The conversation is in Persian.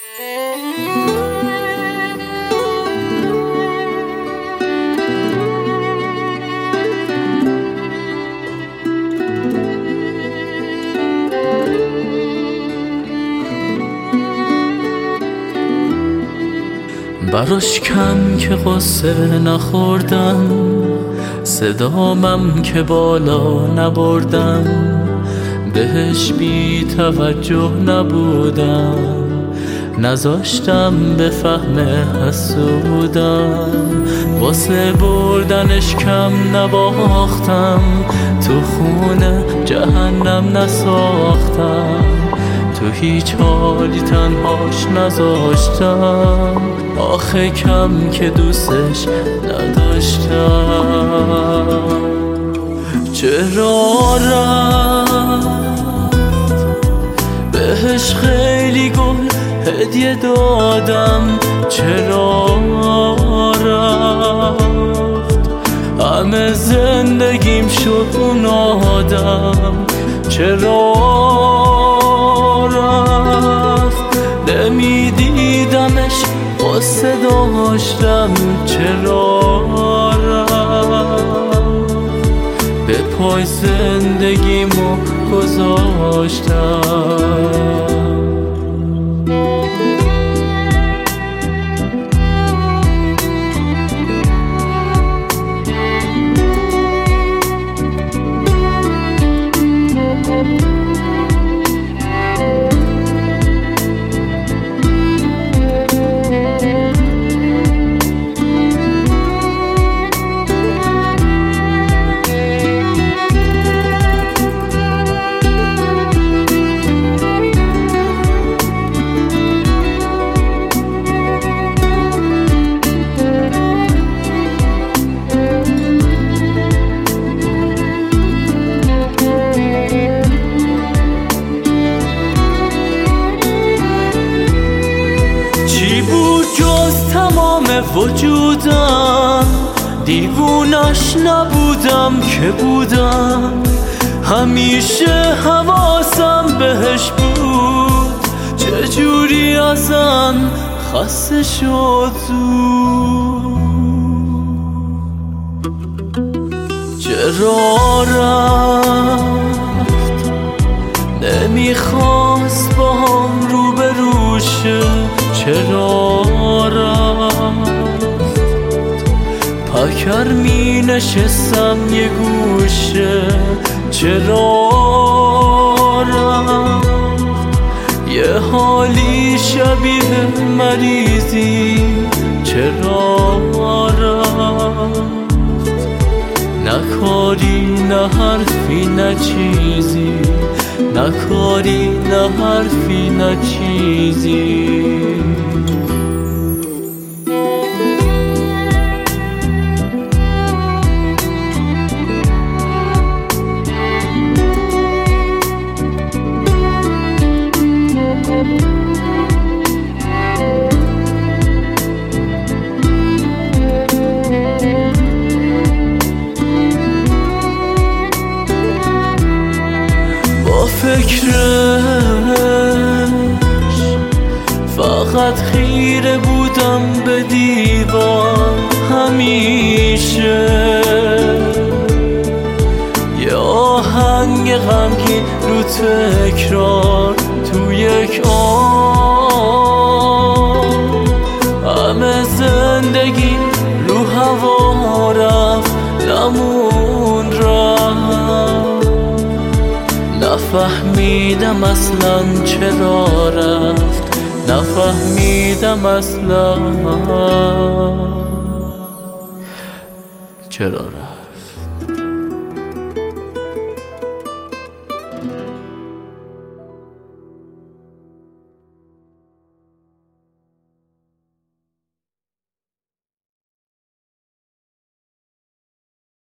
براش کم که قصه نخوردم، صدامم که بالا نبردم، بهش بی توجه نبودم، نذاشتم به فهم حسودم، واسه بردنش کم نباختم، تو خونه جهنم نساختم، تو هیچ حالی تنهاش نذاشتم، آخه کم که دوستش نداشتم. چرا رفت؟ بهش خیلی گل هدیه دادم، چرا رفت؟ همه زندگیم شد اون آدم، چرا رفت؟ نمیدیدمش قصه داشتم، چرا رفت؟ به پای زندگیمو گذاشتم. وجودم دیوونش نبودم که بودم، همیشه حواسم بهش بود، چجوری ازم خسته شد زود. چرا رفت؟ نمیخواست با هم روبرو شه، چرا رفت؟ پکر می نشستم یه گوشه، چرا رفت؟ یه حالی شبیه مریضی، چرا رفت؟ نه کاری نه حرفی نه چیزی، نه کاری نه حرفی نه چیزی. فکرش فقط خیره بودم به دیوار، همیشه یه آهنگ غمگین رو تکرار تو یک همه زندگی رو هوا رفت، نمون رفت، نفهمیدم اصلا چرا رفت، نفهمیدم اصلا چرا رفت.